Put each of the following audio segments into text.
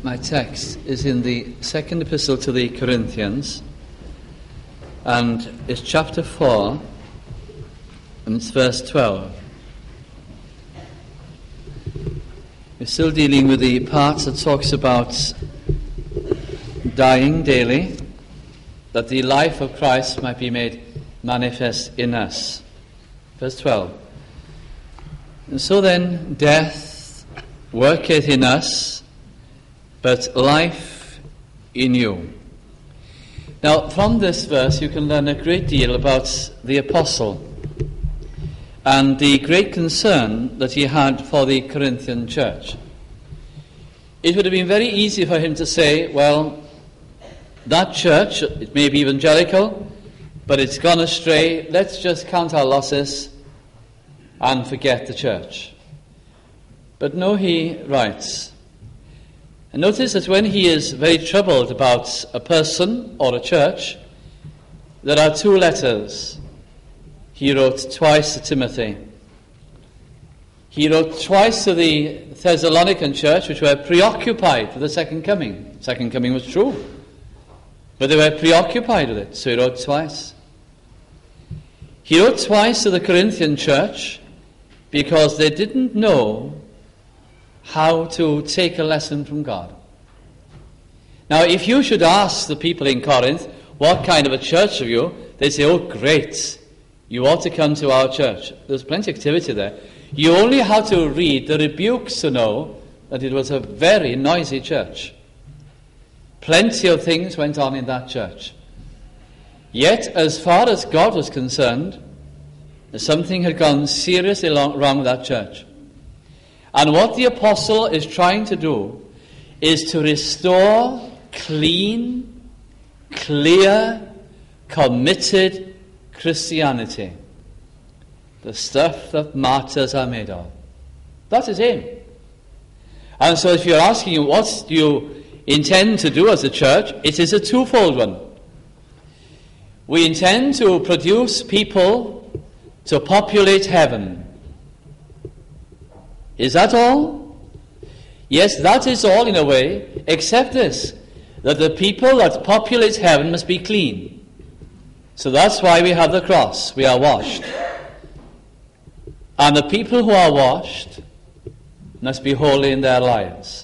My text is in the second epistle to the Corinthians, and it's chapter 4, and it's verse 12. We're still dealing with the part that talks about dying daily, that the life of Christ might be made manifest in us. Verse 12. And so then, death worketh in us, but life in you. Now, from this verse you can learn a great deal about the apostle and the great concern that he had for the Corinthian church. It would have been very easy for him to say, well, that church, it may be evangelical, but it's gone astray, let's just count our losses and forget the church. But no, he writes. And notice that when he is very troubled about a person or a church, there are two letters. He wrote twice to Timothy. He wrote twice to the Thessalonican church, which were preoccupied with the second coming. Second coming was true, but they were preoccupied with it, so he wrote twice. He wrote twice to the Corinthian church because they didn't know how to take a lesson from God. Now, if you should ask the people in Corinth, what kind of a church are you? They'd say, oh, great, you ought to come to our church. There's plenty of activity there. You only had to read the rebukes to know that it was a very noisy church. Plenty of things went on in that church. Yet, as far as God was concerned, something had gone seriously wrong with that church. And what the apostle is trying to do is to restore clean, clear, committed Christianity. The stuff that martyrs are made of. That's his aim. And so if you're asking what do you intend to do as a church, it is a twofold one. We intend to produce people to populate heaven. Is that all? Yes, that is all in a way, except this, that the people that populate heaven must be clean. So that's why we have the cross. We are washed. And the people who are washed must be holy in their lives.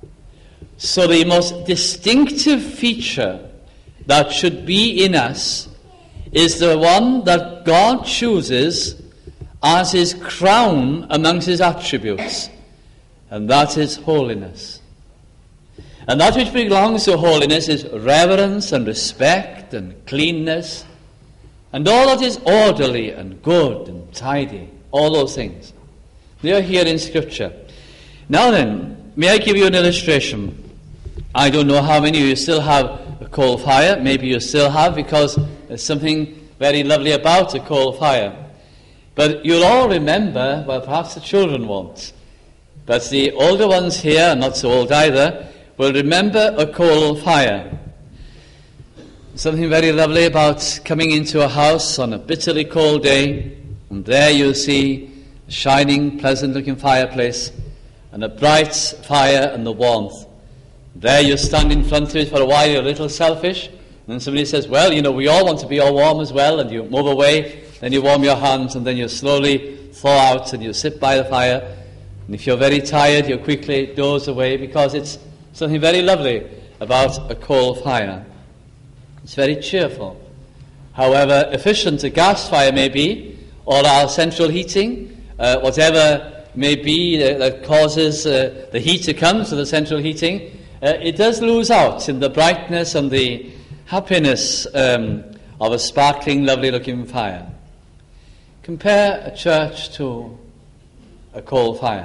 So the most distinctive feature that should be in us is the one that God chooses as his crown amongst his attributes, and that is holiness. And that which belongs to holiness is reverence and respect and cleanness, and all that is orderly and good and tidy, all those things. They are here in Scripture. Now then, may I give you an illustration? I don't know how many of you still have a coal fire. Maybe you still have, because there's something very lovely about a coal fire. But you'll all remember, well, perhaps the children won't, but the older ones here, not so old either, will remember a coal fire. Something very lovely about coming into a house on a bitterly cold day, and there you see a shining, pleasant-looking fireplace, and a bright fire and the warmth. There you stand in front of it for a while, you're a little selfish, and then somebody says, well, you know, we all want to be all warm as well, and you move away, then you warm your hands, and then you slowly thaw out, and you sit by the fire. And if you're very tired, you quickly doze away, because it's something very lovely about a coal fire. It's very cheerful. However efficient a gas fire may be, or our central heating, whatever may be that causes the heat to come to the central heating, it does lose out in the brightness and the happiness of a sparkling, lovely-looking fire. Compare a church to a coal fire.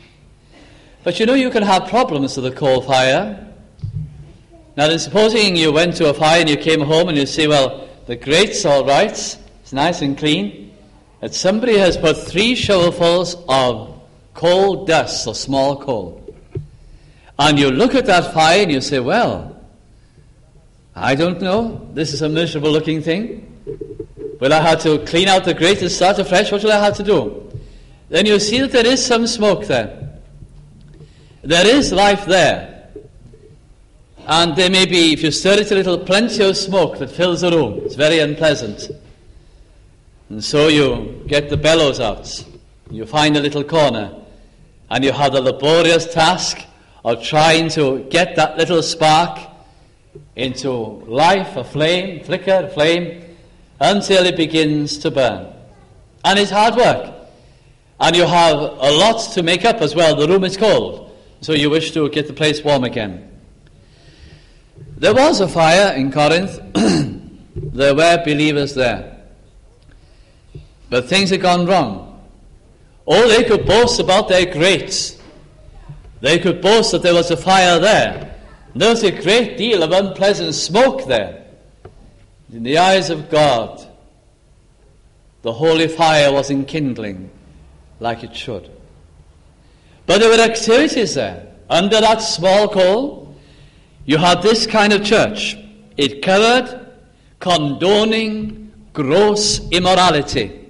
But you know, you can have problems with a coal fire. Now then, supposing you went to a fire and you came home and you say, well, the grate's all right, it's nice and clean, but somebody has put 3 shovelfuls of coal dust or small coal. And you look at that fire and you say, well, I don't know, this is a miserable looking thing. Will I have to clean out the grate and start afresh? What will I have to do? Then you see that there is some smoke there. There is life there. And there may be, if you stir it a little, plenty of smoke that fills the room. It's very unpleasant. And so you get the bellows out. You find a little corner. And you have the laborious task of trying to get that little spark into life, a flame, flicker, flame, until it begins to burn. And it's hard work. And you have a lot to make up as well. The room is cold, so you wish to get the place warm again. There was a fire in Corinth. There were believers there. But things had gone wrong. Oh, they could boast about their grates. They could boast that there was a fire there. There was a great deal of unpleasant smoke there. In the eyes of God, the holy fire wasn't kindling like it should. But there were activities there. Under that small coal, you had this kind of church. It covered condoning gross immorality.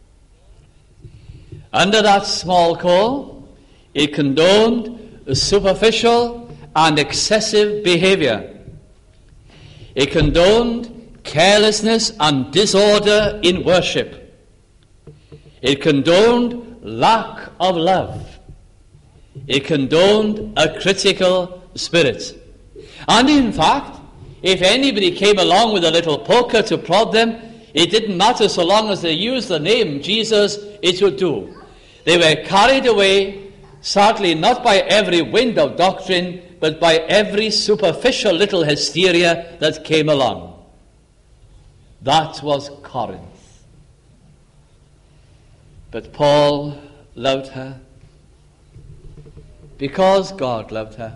Under that small coal, it condoned superficial and excessive behavior. It condoned carelessness and disorder in worship. It condoned lack of love. It condoned a critical spirit. And in fact, if anybody came along with a little poker to prod them, it didn't matter so long as they used the name Jesus, it would do. They were carried away, sadly not by every wind of doctrine, but by every superficial little hysteria that came along. That was Corinth. But Paul loved her because God loved her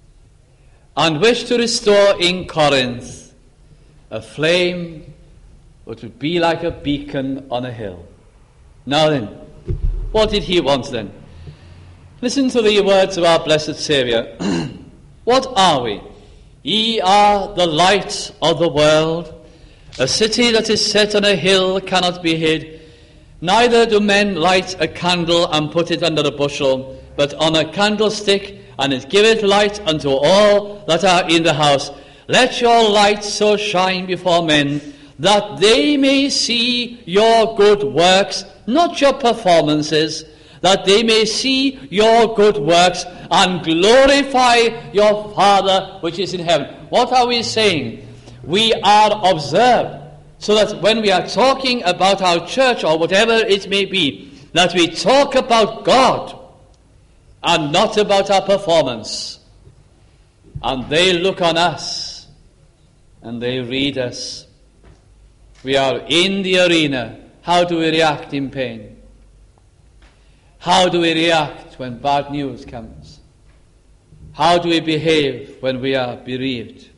and wished to restore in Corinth a flame which would be like a beacon on a hill. Now then, what did he want then? Listen to the words of our blessed Saviour. What are we? Ye are the light of the world. A city that is set on a hill cannot be hid. Neither do men light a candle and put it under a bushel, but on a candlestick, and it giveth light unto all that are in the house. Let your light so shine before men, that they may see your good works, not your performances, that they may see your good works and glorify your Father which is in heaven. What are we saying? We are observed, so that when we are talking about our church or whatever it may be, that we talk about God and not about our performance. And they look on us and they read us. We are in the arena. How do we react in pain? How do we react when bad news comes? How do we behave when we are bereaved?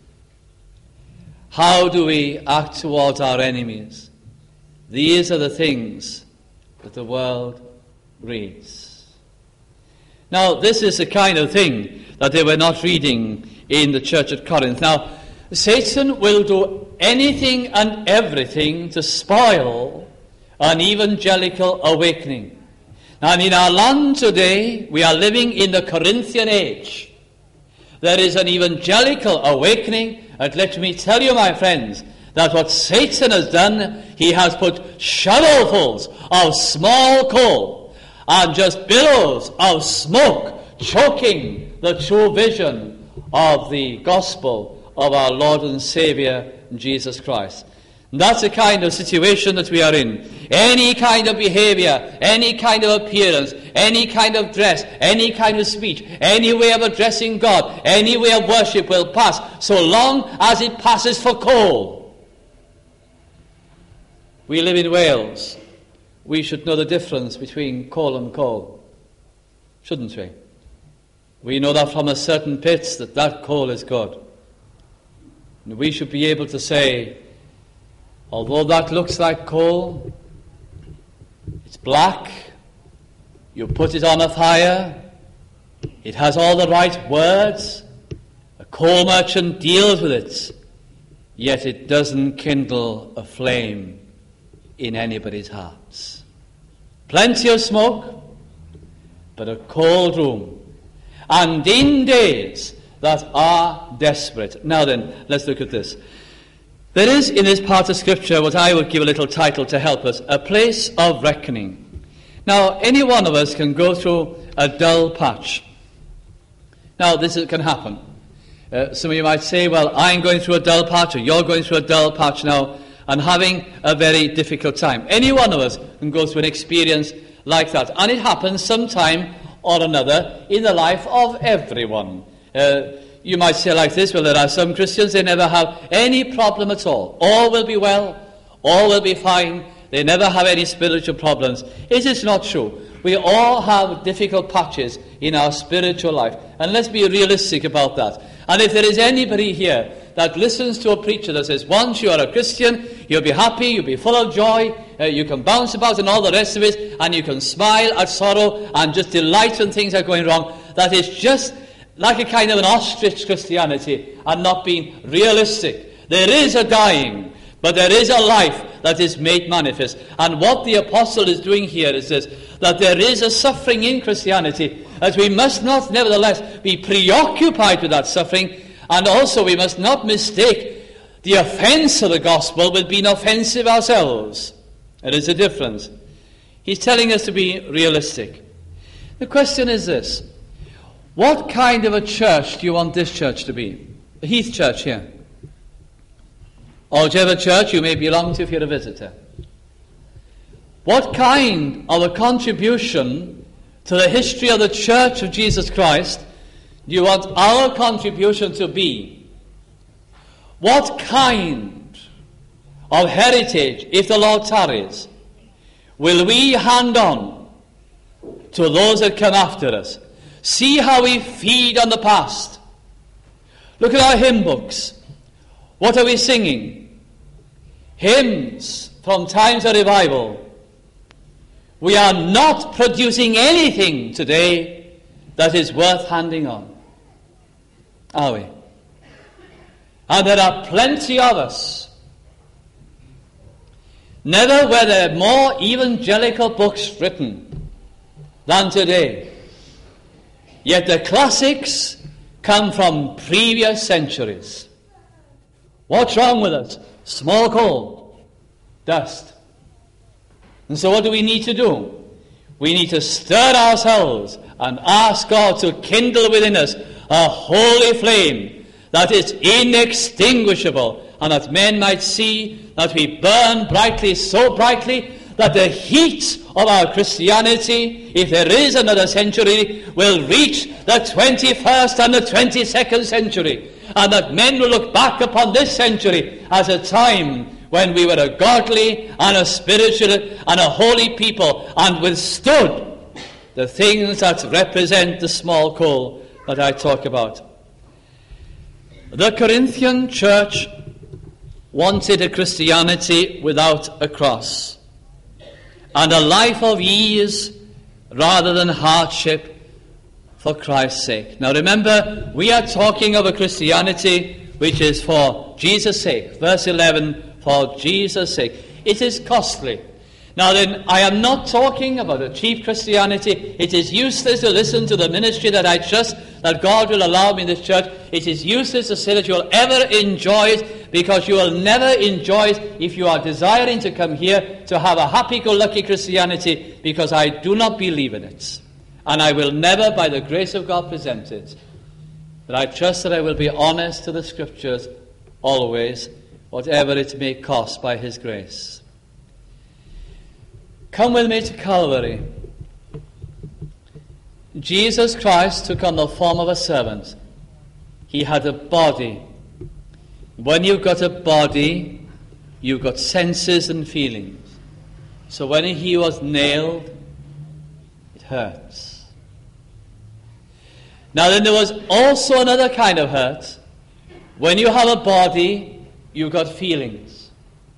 How do we act towards our enemies? These are the things that the world reads. Now, this is the kind of thing that they were not reading in the church at Corinth. Now, Satan will do anything and everything to spoil an evangelical awakening. Now, in our land today, we are living in the Corinthian age. There is an evangelical awakening, and let me tell you, my friends, that what Satan has done, he has put shovelfuls of small coal and just billows of smoke choking the true vision of the gospel of our Lord and Saviour, Jesus Christ. And that's the kind of situation that we are in. Any kind of behavior, any kind of appearance, any kind of dress, any kind of speech, any way of addressing God, any way of worship will pass, so long as it passes for coal. We live in Wales. We should know the difference between coal and coal, shouldn't we? We know that from a certain pit that coal is good. And we should be able to say, although that looks like coal, it's black, you put it on a fire, it has all the right words, a coal merchant deals with it, yet it doesn't kindle a flame in anybody's hearts. Plenty of smoke, but a cold room. And in days that are desperate. Now then, let's look at this. There is in this part of Scripture what I would give a little title to help us, a place of reckoning. Now, any one of us can go through a dull patch. Now, this can happen. Some of you might say, well, I'm going through a dull patch, or you're going through a dull patch now, and having a very difficult time. Any one of us can go through an experience like that. And it happens sometime or another in the life of everyone. You might say like this, well, there are some Christians, they never have any problem at all. All will be well, all will be fine, they never have any spiritual problems. It is not true. We all have difficult patches in our spiritual life. And let's be realistic about that. And if there is anybody here that listens to a preacher that says, once you are a Christian, you'll be happy, you'll be full of joy, you can bounce about and all the rest of it, and you can smile at sorrow and just delight when things are going wrong, that is just like a kind of an ostrich Christianity and not being realistic. There is a dying, but there is a life that is made manifest. And what the apostle is doing here is this, that there is a suffering in Christianity, that we must not nevertheless be preoccupied with that suffering, and also we must not mistake the offense of the gospel with being offensive ourselves. There is a difference. He's telling us to be realistic. The question is this: what kind of a church do you want this church to be? The Heath Church here. Or whichever church you may belong to if you're a visitor. What kind of a contribution to the history of the Church of Jesus Christ do you want our contribution to be? What kind of heritage, if the Lord tarries, will we hand on to those that come after us? See how we feed on the past. Look at our hymn books. What are we singing? Hymns from times of revival. We are not producing anything today that is worth handing on, are we? And there are plenty of us. Never were there more evangelical books written than today. Yet the classics come from previous centuries. What's wrong with us? Small coal, dust. And so what do we need to do? We need to stir ourselves and ask God to kindle within us a holy flame that is inextinguishable, and that men might see that we burn brightly, so brightly that the heat of our Christianity, if there is another century, will reach the 21st and the 22nd century. And that men will look back upon this century as a time when we were a godly and a spiritual and a holy people and withstood the things that represent the small coal that I talk about. The Corinthian church wanted a Christianity without a cross and a life of ease rather than hardship for Christ's sake. Now remember, we are talking of a Christianity which is for Jesus' sake. Verse 11, for Jesus' sake. It is costly. Now then, I am not talking about a cheap Christianity. It is useless to listen to the ministry that I trust that God will allow me in this church. It is useless to say that you will ever enjoy it, because you will never enjoy it if you are desiring to come here to have a happy-go-lucky Christianity, because I do not believe in it. And I will never, by the grace of God, present it. But I trust that I will be honest to the Scriptures always, whatever it may cost by His grace. Come with me to Calvary. Jesus Christ took on the form of a servant. He had a body. When you've got a body, you've got senses and feelings. So when He was nailed, it hurts. Now then, there was also another kind of hurt. When you have a body, you've got feelings.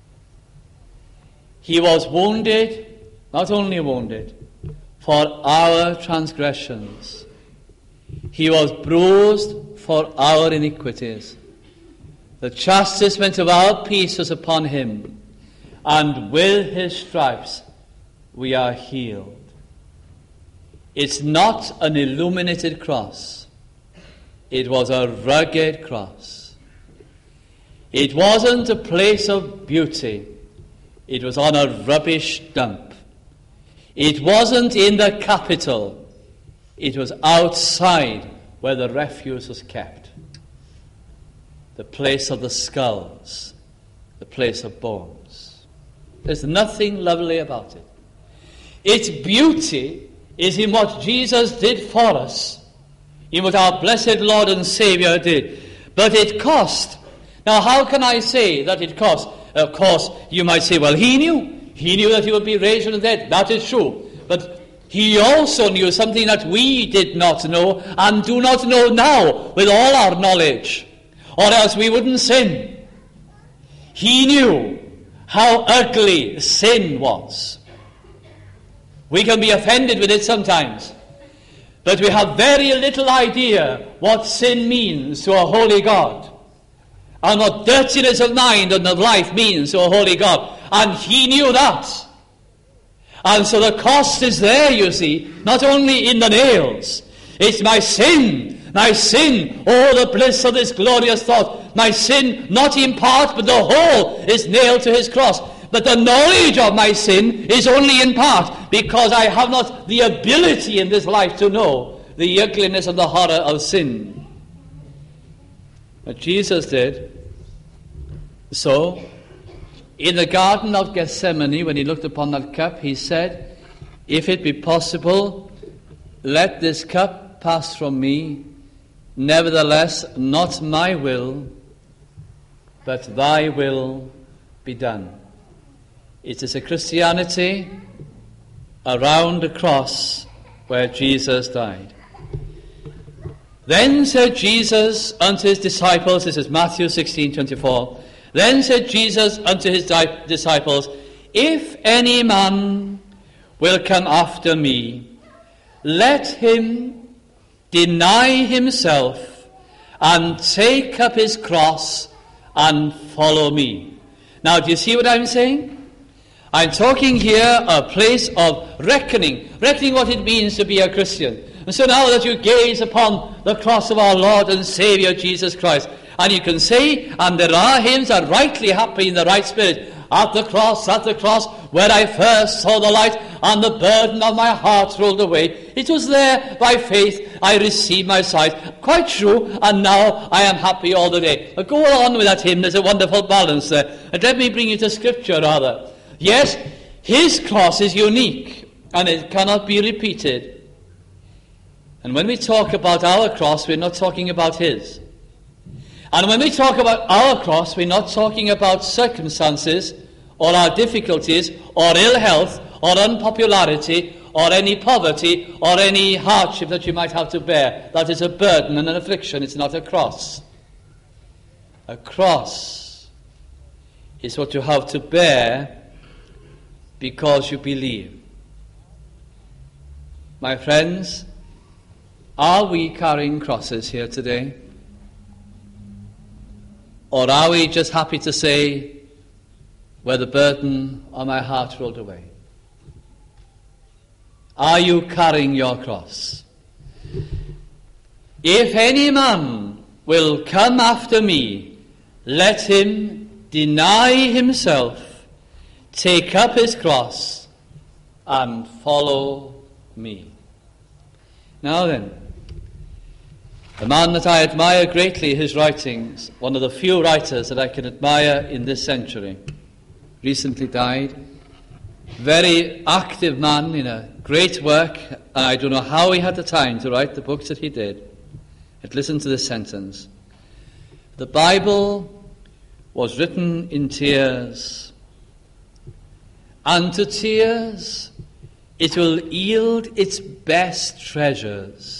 He was wounded, not only wounded, for our transgressions. He was bruised for our iniquities. The chastisement of our peace was upon Him, and with His stripes we are healed. It's not an illuminated cross. It was a rugged cross. It wasn't a place of beauty. It was on a rubbish dump. It wasn't in the capital. It was outside where the refuse was kept. The place of the skulls, the place of bones. There's nothing lovely about it. Its beauty is in what Jesus did for us, in what our blessed Lord and Savior did. But it cost. Now, how can I say that it cost? Of course, you might say, well, he knew. He knew that he would be raised from the dead. That is true. But he also knew something that we did not know and do not know now with all our knowledge, or else we wouldn't sin. He knew how ugly sin was. We can be offended with it sometimes, but we have very little idea what sin means to a holy God, and what dirtiness of mind and of life means to a holy God. And he knew that. And so the cost is there, you see, not only in the nails. It's my sin. My sin, oh, the bliss of this glorious thought. My sin, not in part, but the whole, is nailed to his cross. But the knowledge of my sin is only in part, because I have not the ability in this life to know the ugliness and the horror of sin. But Jesus did. So, in the Garden of Gethsemane, when he looked upon that cup, he said, if it be possible, let this cup pass from me. Nevertheless, not my will, but thy will be done. It is a Christianity around the cross where Jesus died. Then said Jesus unto his disciples, this is Matthew 16:24, then said Jesus unto his disciples, if any man will come after me, let him deny himself and take up his cross and follow me. Now, do you see what I'm saying? I'm talking here a place of reckoning what it means to be a Christian. And so now that you gaze upon the cross of our Lord and Savior Jesus Christ, and you can say, and there are hymns that rightly happy in the right spirit, at the cross, where I first saw the light, and the burden of my heart rolled away. It was there by faith I received my sight. Quite true, and now I am happy all the day. But go on with that hymn, there's a wonderful balance there. And let me bring you to Scripture rather. Yes, his cross is unique, and it cannot be repeated. And when we talk about our cross, we're not talking about his. And when we talk about our cross, we're not talking about circumstances or our difficulties or ill health or unpopularity or any poverty or any hardship that you might have to bear. That is a burden and an affliction. It's not a cross. A cross is what you have to bear because you believe. My friends, are we carrying crosses here today? Or are we just happy to say, where the burden on my heart rolled away? Are you carrying your cross? If any man will come after me, let him deny himself, take up his cross, and follow me. Now then, the man that I admire greatly, his writings, one of the few writers that I can admire in this century, recently died. Very active man in a great work, and I don't know how he had the time to write the books that he did. But listen to this sentence. The Bible was written in tears, and to tears it will yield its best treasures.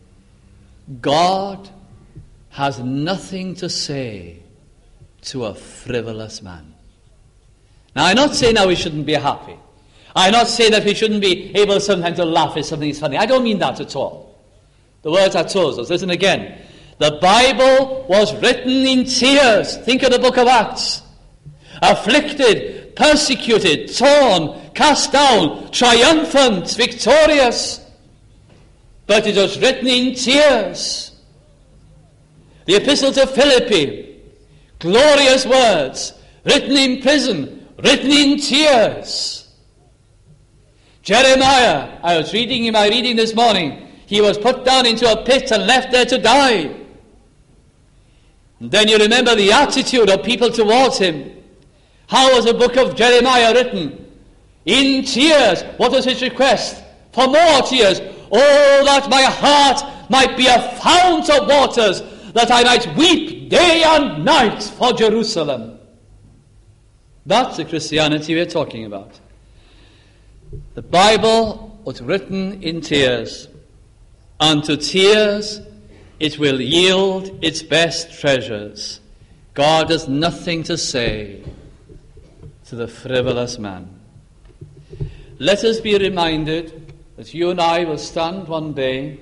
God has nothing to say to a frivolous man. Now, I'm not saying that we shouldn't be happy. I'm not saying that we shouldn't be able sometimes to laugh if something is funny. I don't mean that at all. The words are told us. Listen again. The Bible was written in tears. Think of the book of Acts. Afflicted, persecuted, torn, cast down, triumphant, victorious. But it was written in tears. The Epistle to Philippi, glorious words, written in prison, written in tears. Jeremiah, I was reading in my reading this morning, he was put down into a pit and left there to die. And then you remember the attitude of people towards him. How was the book of Jeremiah written? In tears. What was his request? For more tears. Oh, that my heart might be a fount of waters, that I might weep day and night for Jerusalem. That's the Christianity we're talking about. The Bible was written in tears, and to tears it will yield its best treasures. God has nothing to say to the frivolous man. Let us be reminded that you and I will stand one day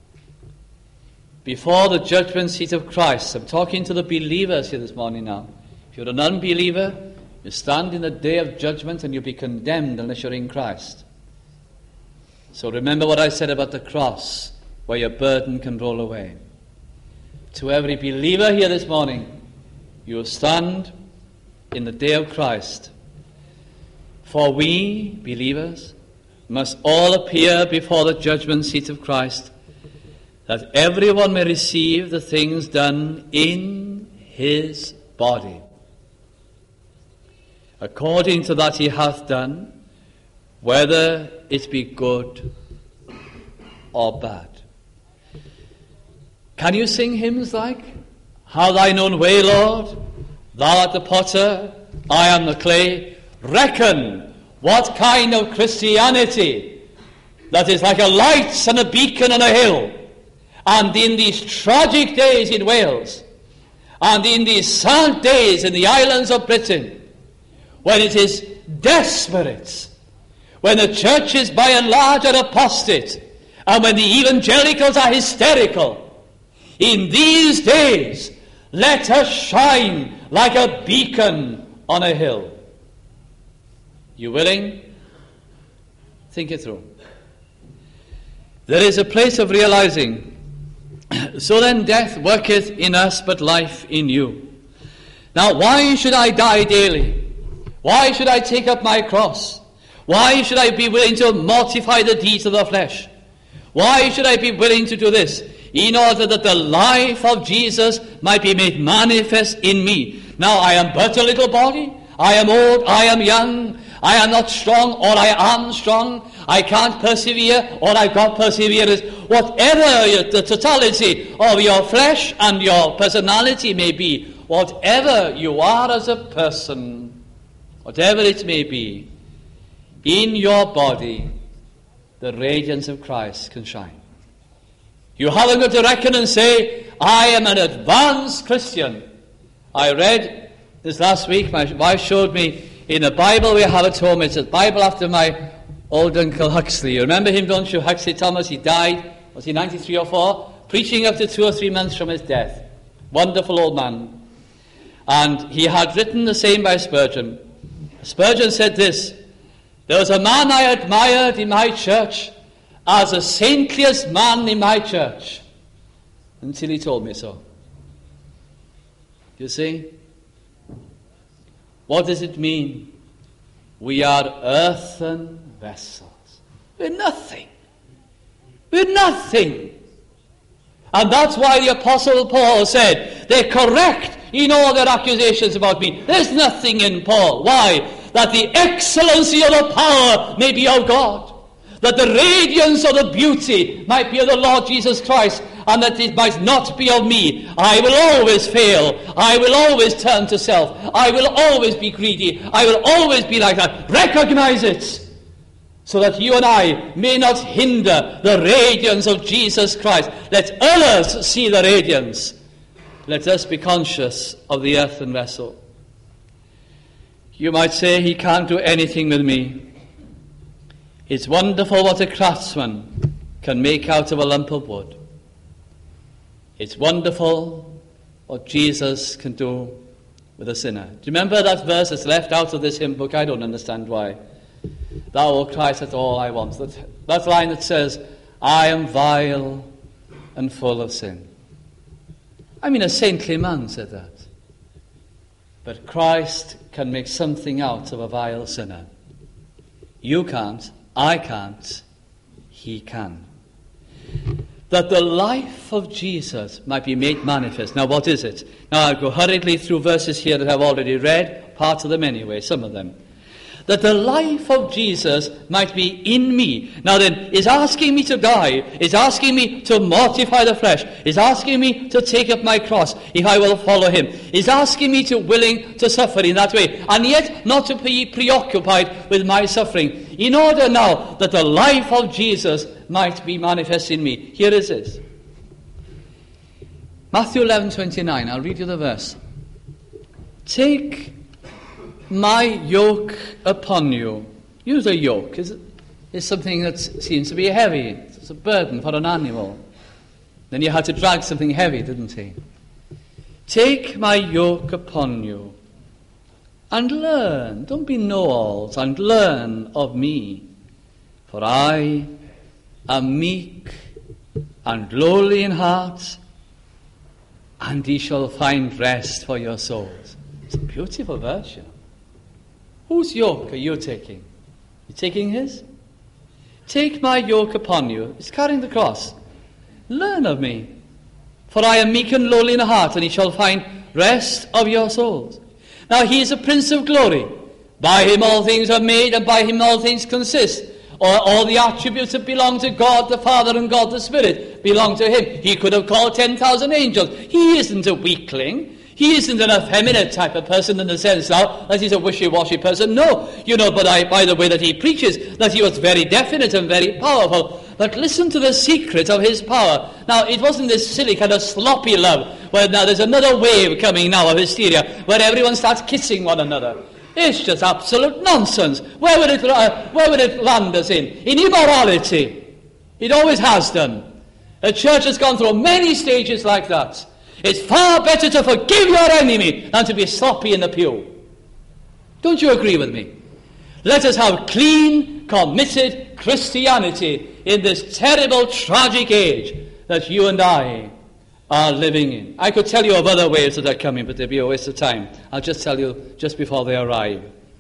before the judgment seat of Christ. I'm talking to the believers here this morning now. If you're an unbeliever, you stand in the day of judgment and you'll be condemned unless you're in Christ. So remember what I said about the cross, where your burden can roll away. To every believer here this morning, you will stand in the day of Christ. For we, believers, must all appear before the judgment seat of Christ, that everyone may receive the things done in his body, according to that he hath done, whether it be good or bad. Can you sing hymns like, How thine own way, Lord, thou art the potter, I am the clay? Reckon what kind of Christianity that is like a light and a beacon on a hill. And in these tragic days in Wales, and in these sad days in the islands of Britain, when it is desperate, when the churches by and large are apostate, and when the evangelicals are hysterical, in these days, let us shine like a beacon on a hill. You willing? Think it through. There is a place of realizing, so then death worketh in us, but life in you. Now, why should I die daily? Why should I take up my cross? Why should I be willing to mortify the deeds of the flesh? Why should I be willing to do this? In order that the life of Jesus might be made manifest in me. Now, I am but a little body. I am old. I am young. I am not strong, or I am strong. I can't persevere, or I've got perseverance. Whatever the totality of your flesh and your personality may be, whatever you are as a person, whatever it may be, in your body, the radiance of Christ can shine. You haven't got to reckon and say, I am an advanced Christian. I read this last week, my wife showed me, in a Bible we have at home, it's a Bible after my old Uncle Huxley. You remember him, don't you? Huxley Thomas, he died, was he 93 or 4? Preaching up to 2 or 3 months from his death. Wonderful old man. And he had written the same by Spurgeon. Spurgeon said this, there was a man I admired in my church as the saintliest man in my church, until he told me so. You see? What does it mean? We are earthen vessels. We're nothing. We're nothing. And that's why the Apostle Paul said, they're correct in all their accusations about me. There's nothing in Paul. Why? That the excellency of the power may be of God. That the radiance of the beauty might be of the Lord Jesus Christ, and that it might not be of me. I will always fail. I will always turn to self. I will always be greedy. I will always be like that. Recognize it, so that you and I may not hinder the radiance of Jesus Christ. Let others see the radiance. Let us be conscious of the earthen vessel. You might say, he can't do anything with me. It's wonderful what a craftsman can make out of a lump of wood. It's wonderful what Jesus can do with a sinner. Do you remember that verse that's left out of this hymn book? I don't understand why. Thou, O Christ, that's all I want. That line that says, I am vile and full of sin. I mean, a saintly man said that. But Christ can make something out of a vile sinner. You can't, I can't, he can. That the life of Jesus might be made manifest. Now, what is it? Now, I'll go hurriedly through verses here that I've already read, parts of them anyway, some of them. That the life of Jesus might be in me. Now then, is asking me to die, is asking me to mortify the flesh, is asking me to take up my cross if I will follow him, is asking me to willing to suffer in that way, and yet not to be preoccupied with my suffering, in order now that the life of Jesus might be manifest in me. Here it is. Matthew 11:29. I'll read you the verse. Take my yoke upon you. Use a yoke is something that seems to be heavy. It's a burden for an animal. Then you had to drag something heavy, didn't he? Take my yoke upon you and learn. Don't be know-alls, and learn of me. For I am meek and lowly in heart, and ye shall find rest for your souls. It's a beautiful verse, you know. Whose yoke are you taking? You taking his? Take my yoke upon you. It's carrying the cross. Learn of me. For I am meek and lowly in heart, and ye shall find rest of your souls. Now he is a Prince of glory. By him all things are made, and by him all things consist. All the attributes that belong to God the Father and God the Spirit belong to him. He could have called 10,000 angels. He isn't a weakling. He isn't an effeminate type of person in the sense now that he's a wishy-washy person. No, but by the way that he preaches, that he was very definite and very powerful. But listen to the secret of his power. Now, it wasn't this silly kind of sloppy love, where now there's another wave coming now of hysteria, where everyone starts kissing one another. It's just absolute nonsense. Where would it land us in? In immorality. It always has done. The church has gone through many stages like that. It's far better to forgive your enemy than to be sloppy in the pew. Don't you agree with me? Let us have clean, committed Christianity in this terrible, tragic age that you and I are living in. I could tell you of other waves that are coming, but they'd be a waste of time. I'll just tell you just before they arrive.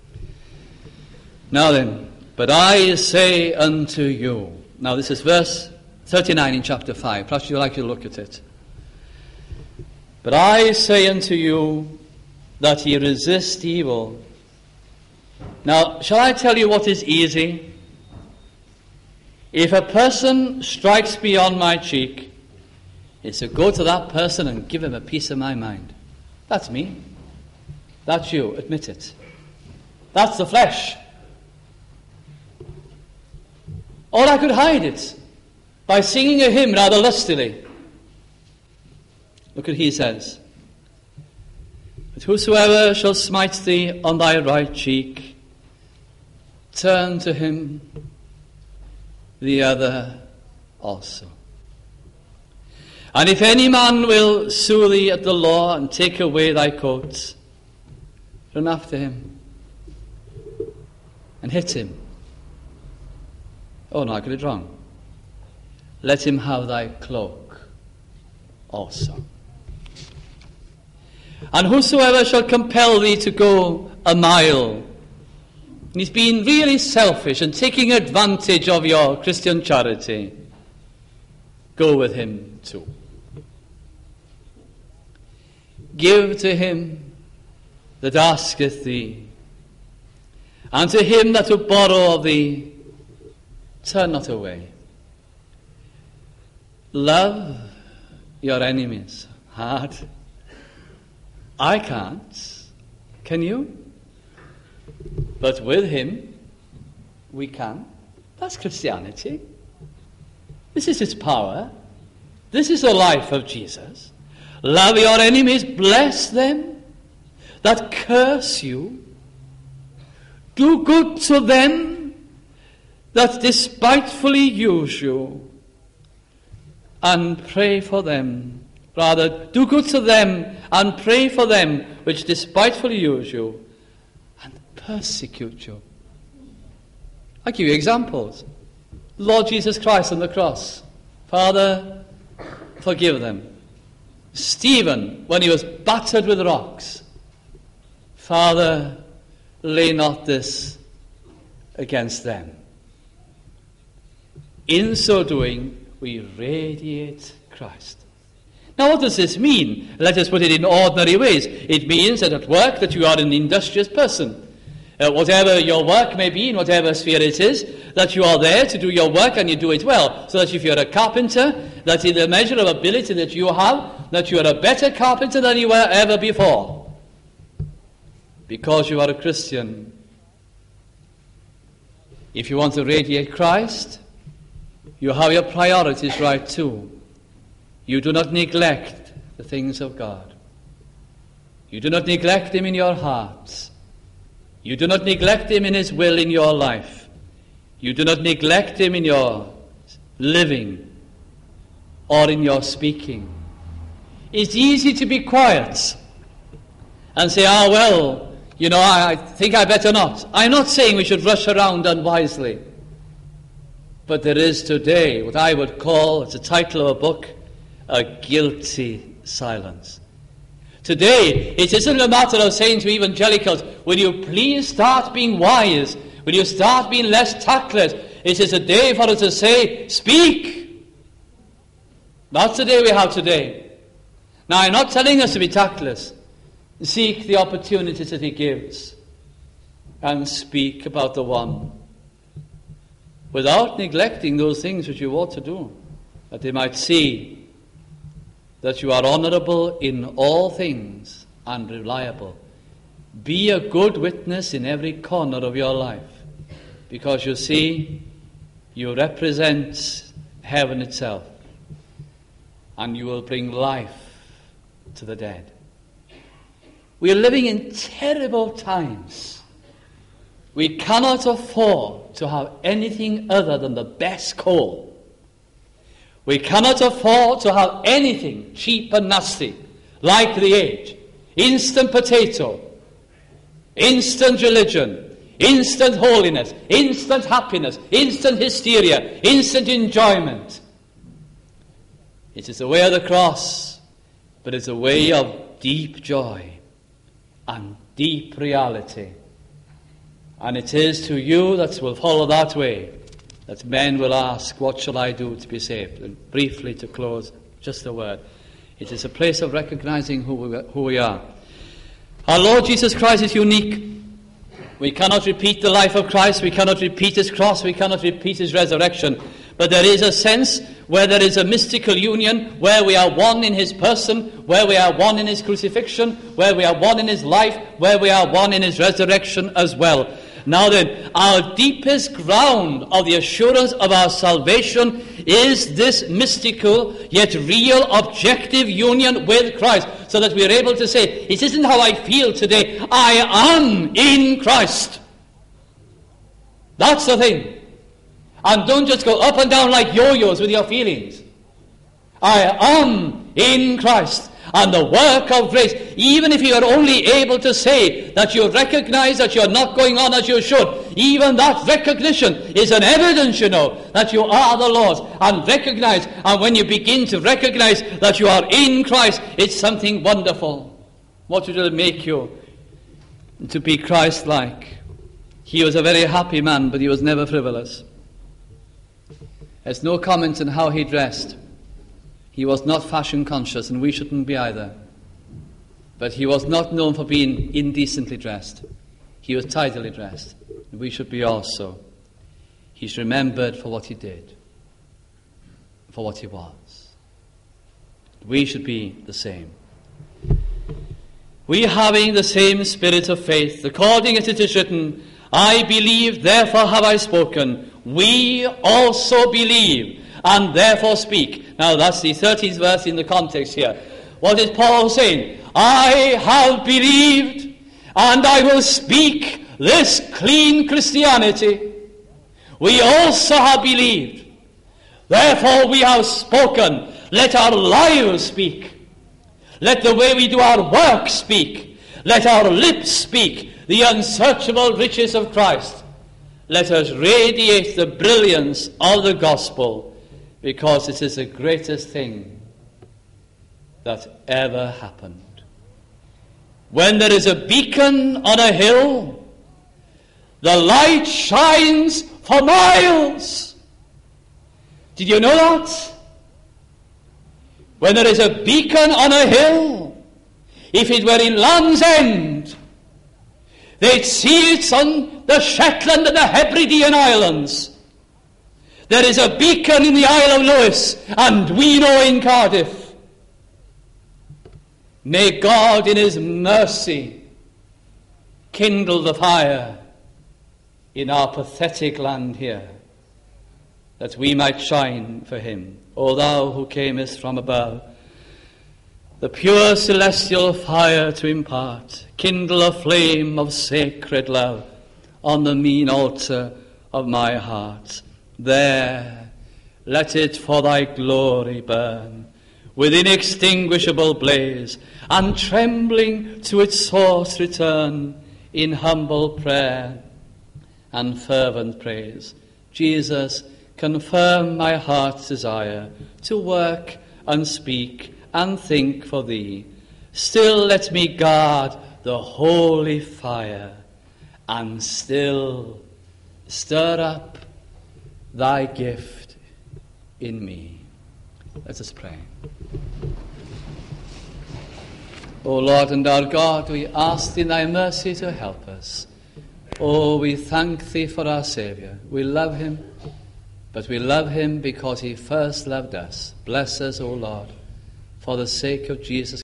Now then, but I say unto you. Now this is verse 39 in chapter 5. Perhaps you'd like to look at it. But I say unto you that ye resist evil. Now, shall I tell you what is easy? If a person strikes me on my cheek, it's to go to that person and give him a piece of my mind. That's me. That's you. Admit it. That's the flesh. Or I could hide it by singing a hymn rather lustily. Look what he says. But whosoever shall smite thee on thy right cheek, turn to him the other also. And if any man will sue thee at the law and take away thy coat, run after him and hit him. Oh no, I got it wrong. Let him have thy cloak also. And whosoever shall compel thee to go a mile, and he's been really selfish and taking advantage of your Christian charity, go with him too. Give to him that asketh thee, and to him that would borrow of thee, turn not away. Love your enemies. Hard. I can't. Can you? But with him, we can. That's Christianity. This is its power. This is the life of Jesus. Love your enemies, bless them that curse you. Do good to them that despitefully use you, and pray for them. Rather, do good to them and pray for them which despitefully use you and persecute you. I give you examples. Lord Jesus Christ on the cross. Father, forgive them. Stephen, when he was battered with rocks, Father, lay not this against them. In so doing, we radiate Christ. Now, what does this mean? Let us put it in ordinary ways. It means that at work that you are an industrious person. Whatever your work may be, in whatever sphere it is, that you are there to do your work and you do it well. So that if you're a carpenter, that in the measure of ability that you have, that you are a better carpenter than you were ever before. Because you are a Christian. If you want to radiate Christ, you have your priorities right too. You do not neglect the things of God. You do not neglect Him in your hearts. You do not neglect Him in His will in your life. You do not neglect Him in your living or in your speaking. It's easy to be quiet and say, I think I better not. I'm not saying we should rush around unwisely. But there is today what I would call, it's the title of a book, a guilty silence. Today, it isn't a matter of saying to evangelicals, will you please start being wise? Will you start being less tactless? It is a day for us to say, speak. That's the day we have today. Now, I'm not telling us to be tactless. Seek the opportunities that He gives and speak about the one without neglecting those things which you ought to do, that they might see that you are honorable in all things and reliable. Be a good witness in every corner of your life, because you see, you represent heaven itself, and you will bring life to the dead. We are living in terrible times. We cannot afford to have anything other than the best coal. We cannot afford to have anything cheap and nasty, like the age. Instant potato, instant religion, instant holiness, instant happiness, instant hysteria, instant enjoyment. It is the way of the cross, but it's a way of deep joy and deep reality. And it is to you that will follow that way that men will ask, what shall I do to be saved? And briefly to close, just a word. It is a place of recognizing who we are. Our Lord Jesus Christ is unique. We cannot repeat the life of Christ. We cannot repeat His cross. We cannot repeat His resurrection. But there is a sense where there is a mystical union, where we are one in His person, where we are one in His crucifixion, where we are one in His life, where we are one in His resurrection as well. Now then, our deepest ground of the assurance of our salvation is this mystical yet real objective union with Christ, so that we are able to say, it isn't how I feel today, I am in Christ. That's the thing. And don't just go up and down like yo-yos with your feelings. I am in Christ. And the work of grace, even if you are only able to say that you recognize that you're not going on as you should, even that recognition is an evidence, that you are the Lord's, and recognize, and when you begin to recognize that you are in Christ, it's something wonderful. What will make you to be Christ-like? He was a very happy man, but he was never frivolous. There's no comment on how he dressed. He was not fashion conscious, and we shouldn't be either. But he was not known for being indecently dressed. He was tidily dressed, and we should be also. He's remembered for what he did, for what he was. We should be the same. We having the same spirit of faith, according as it is written, I believe, therefore have I spoken. We also believe, and therefore speak. Now that's the 13th verse in the context here. What is Paul saying? I have believed, and I will speak this clean Christianity. We also have believed. Therefore we have spoken. Let our lives speak. Let the way we do our work speak. Let our lips speak the unsearchable riches of Christ. Let us radiate the brilliance of the gospel, because it is the greatest thing that ever happened. When there is a beacon on a hill, the light shines for miles. Did you know that? When there is a beacon on a hill, if it were in Land's End, they'd see it on the Shetland and the Hebridean Islands. There is a beacon in the Isle of Lewis, and we know in Cardiff. May God in his mercy kindle the fire in our pathetic land here, that we might shine for him. O thou who camest from above, the pure celestial fire to impart, kindle a flame of sacred love on the mean altar of my heart. There, let it for thy glory burn, with inextinguishable blaze, and trembling to its source return, in humble prayer and fervent praise. Jesus, confirm my heart's desire to work and speak and think for thee. Still let me guard the holy fire, and still stir up thy gift in me. Let us pray. O Lord and our God, we ask in thy mercy to help us. Oh, we thank thee for our Saviour. We love him, but we love him because he first loved us. Bless us, O Lord, for the sake of Jesus